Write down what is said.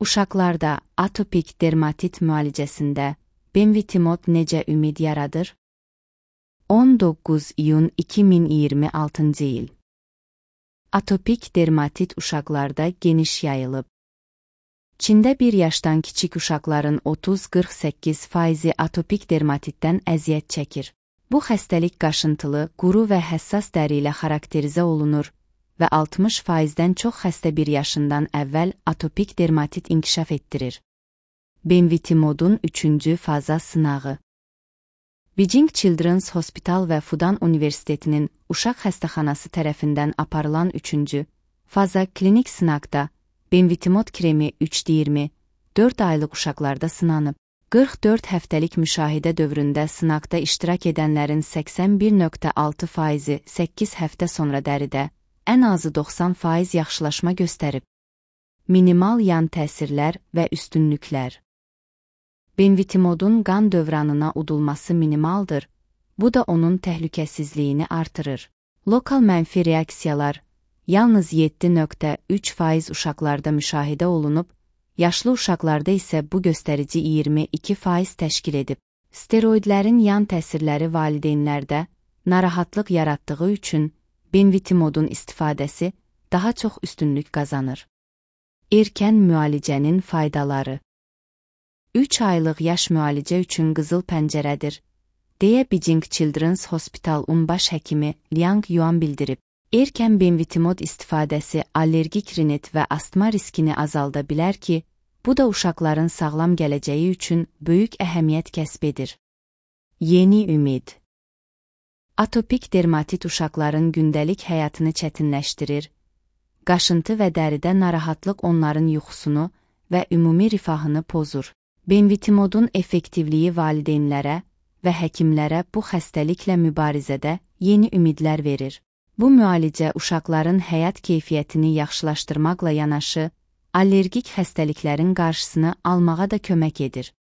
Uşaqlarda atopik dermatit müalicəsində benvitimod necə ümid yaradır? 19 iyun 2026-cı il. Atopik dermatit uşaqlarda geniş yayılıb. Çində 1 yaşdan kiçik uşaqların 30-48% atopik dermatitdən əziyyət çəkir. Bu xəstəlik qaşıntılı, quru və həssas dəri ilə xarakterizə olunur və 60%-dən çox xəstə 1 yaşından əvvəl atopik dermatit inkişaf etdirir. Benvitimodun 3-cü faza sınağı. Beijing Children's Hospital və Fudan Universitetinin Uşaq Xəstəxanası tərəfindən aparılan 3-cü faza klinik sınaqda benvitimod kremi 3-20 4 aylıq uşaqlarda sınanıb. 44 həftəlik müşahidə dövründə sınaqda iştirak edənlərin 81,6%-i 8 həftə sonra dəridə, ən azı 90% yaxşılaşma göstərib. Minimal yan təsirlər və üstünlüklər. Benvitimodun qan dövranına udulması minimaldır, bu da onun təhlükəsizliyini artırır. Lokal mənfi reaksiyalar yalnız 7,3% uşaqlarda müşahidə olunub, yaşlı uşaqlarda isə bu göstərici 22% təşkil edib. Steroidlərin yan təsirləri valideynlərdə narahatlıq yaratdığı üçün benvitimodun istifadəsi daha çox üstünlük qazanır. Erkən müalicənin faydaları. 3 aylıq yaş müalicə üçün qızıl pəncərədir, deyə Beijing Children's Hospital-un baş həkimi Liang Yuan bildirib. Erkən benvitimod istifadəsi allergik rinit və astma riskini azalda bilər ki, bu da uşaqların sağlam gələcəyi üçün böyük əhəmiyyət kəsb edir. Yeni ümid. Atopik dermatit uşaqların gündəlik həyatını çətinləşdirir, qaşıntı və dəridə narahatlıq onların yuxusunu və ümumi rifahını pozur. Benvitimodun effektivliyi valideynlərə və həkimlərə bu xəstəliklə mübarizədə yeni ümidlər verir. Bu müalicə uşaqların həyat keyfiyyətini yaxşılaşdırmaqla yanaşı, allergik xəstəliklərin qarşısını almağa da kömək edir.